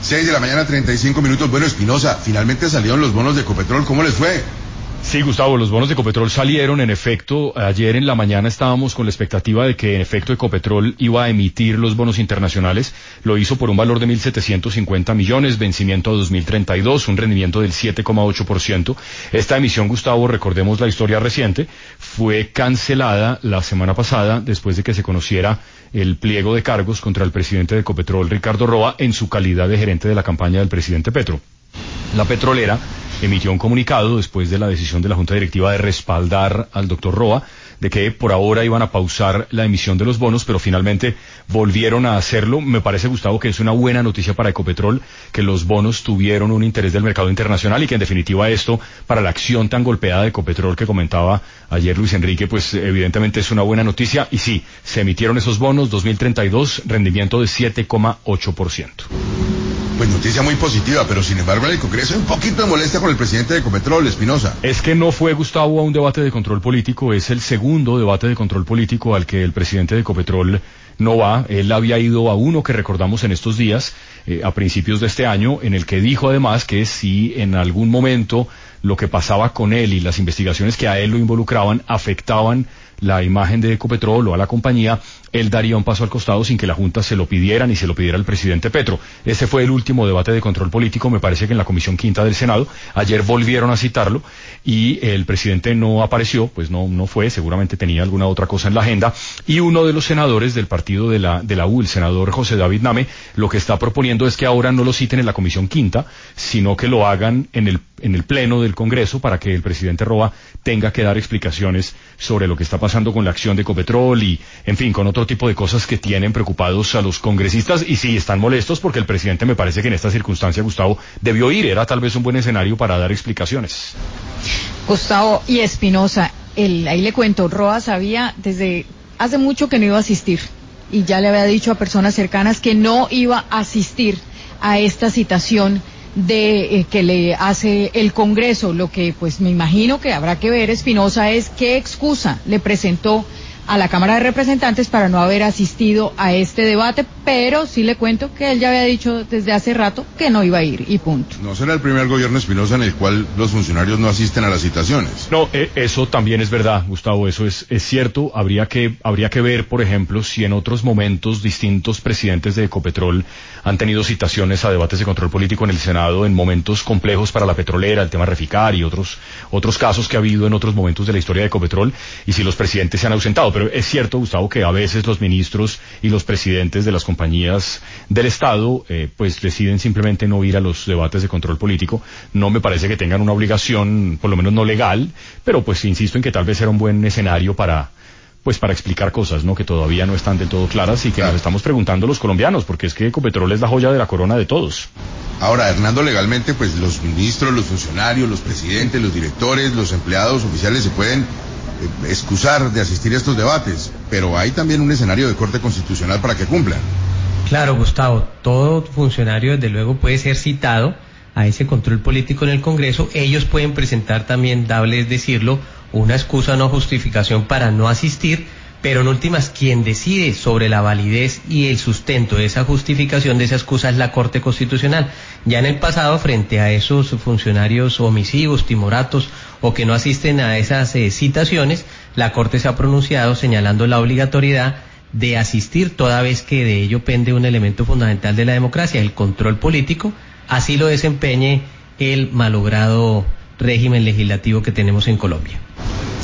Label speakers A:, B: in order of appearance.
A: 6 de la mañana, 35 minutos. Bueno, Espinosa, finalmente salieron los bonos de Ecopetrol. ¿Cómo les fue?
B: Sí, Gustavo, los bonos de Ecopetrol salieron. En efecto, ayer en la mañana estábamos con la expectativa de que en efecto Ecopetrol iba a emitir los bonos internacionales. Lo hizo por un valor de 1.750 millones, vencimiento a 2032, un rendimiento del 7,8%. Esta emisión, Gustavo, recordemos la historia reciente, fue cancelada la semana pasada después de que se conociera el pliego de cargos contra el presidente de Ecopetrol, Ricardo Roa, en su calidad de gerente de la campaña del presidente Petro. La petrolera emitió un comunicado después de la decisión de la Junta Directiva de respaldar al doctor Roa, de que por ahora iban a pausar la emisión de los bonos, pero finalmente volvieron a hacerlo. Me parece, Gustavo, que es una buena noticia para Ecopetrol, que los bonos tuvieron un interés del mercado internacional y que en definitiva esto, para la acción tan golpeada de Ecopetrol que comentaba ayer Luis Enrique, pues evidentemente es una buena noticia. Y sí, se emitieron esos bonos, 2032, rendimiento de 7,8%.
A: Pues noticia muy positiva, pero sin embargo en el Congreso hay un poquito de molestia con el presidente de Ecopetrol, Espinosa.
B: Es que no fue, Gustavo, a un debate de control político, es el segundo debate de control político al que el presidente de Ecopetrol no va. Él había ido a uno que recordamos en estos días, a principios de este año, en el que dijo además que si en algún momento lo que pasaba con él y las investigaciones que a él lo involucraban afectaban la imagen de Ecopetrol o a la compañía, él daría un paso al costado sin que la Junta se lo pidiera ni se lo pidiera el presidente Petro. Ese fue el último debate de control político, me parece que en la Comisión Quinta del Senado. Ayer volvieron a citarlo y el presidente no apareció, pues no fue, seguramente tenía alguna otra cosa en la agenda. Y uno de los senadores del partido de la U, el senador José David Name, lo que está proponiendo es que ahora no lo citen en la Comisión Quinta, sino que lo hagan en el Pleno del Congreso para que el presidente Roa tenga que dar explicaciones sobre lo que está pasando con la acción de Ecopetrol y, en fin, con otro tipo de cosas que tienen preocupados a los congresistas. Y sí, están molestos porque el presidente, me parece que en esta circunstancia, Gustavo, debió ir, era tal vez un buen escenario para dar explicaciones.
C: Gustavo y Espinosa, ahí le cuento, Roa sabía desde hace mucho que no iba a asistir y ya le había dicho a personas cercanas que no iba a asistir a esta citación de que le hace el Congreso. Lo que pues me imagino que habrá que ver, Espinosa, es qué excusa le presentó a la Cámara de Representantes para no haber asistido a este debate, pero sí le cuento que él ya había dicho desde hace rato que no iba a ir y punto.
A: No será el primer gobierno, Espinosa, en el cual los funcionarios no asisten a las citaciones.
B: No, eso también es verdad, Gustavo, eso es cierto. Habría que ver, por ejemplo, si en otros momentos distintos presidentes de Ecopetrol han tenido citaciones a debates de control político en el Senado en momentos complejos para la petrolera, el tema Reficar y otros casos que ha habido en otros momentos de la historia de Ecopetrol, y si los presidentes se han ausentado. Pero es cierto, Gustavo, que a veces los ministros y los presidentes de las compañías del Estado pues deciden simplemente no ir a los debates de control político. No me parece que tengan una obligación, por lo menos no legal, pero pues insisto en que tal vez era un buen escenario para explicar cosas, ¿no?, que todavía no están del todo claras y que nos estamos preguntando los colombianos, porque es que Ecopetrol es la joya de la corona de todos.
A: Ahora, Hernando, legalmente, pues los ministros, los funcionarios, los presidentes, los directores, los empleados oficiales se pueden excusar de asistir a estos debates, pero hay también un escenario de corte constitucional para que cumplan.
D: Claro, Gustavo, todo funcionario desde luego puede ser citado a ese control político en el Congreso. Ellos pueden presentar también, es decirlo, una excusa o no justificación para no asistir, pero en últimas quien decide sobre la validez y el sustento de esa justificación, de esa excusa, es la Corte Constitucional. Ya en el pasado, frente a esos funcionarios omisivos, timoratos o que no asisten a esas citaciones, la Corte se ha pronunciado señalando la obligatoriedad de asistir, toda vez que de ello pende un elemento fundamental de la democracia, el control político, así lo desempeñe el malogrado régimen legislativo que tenemos en Colombia.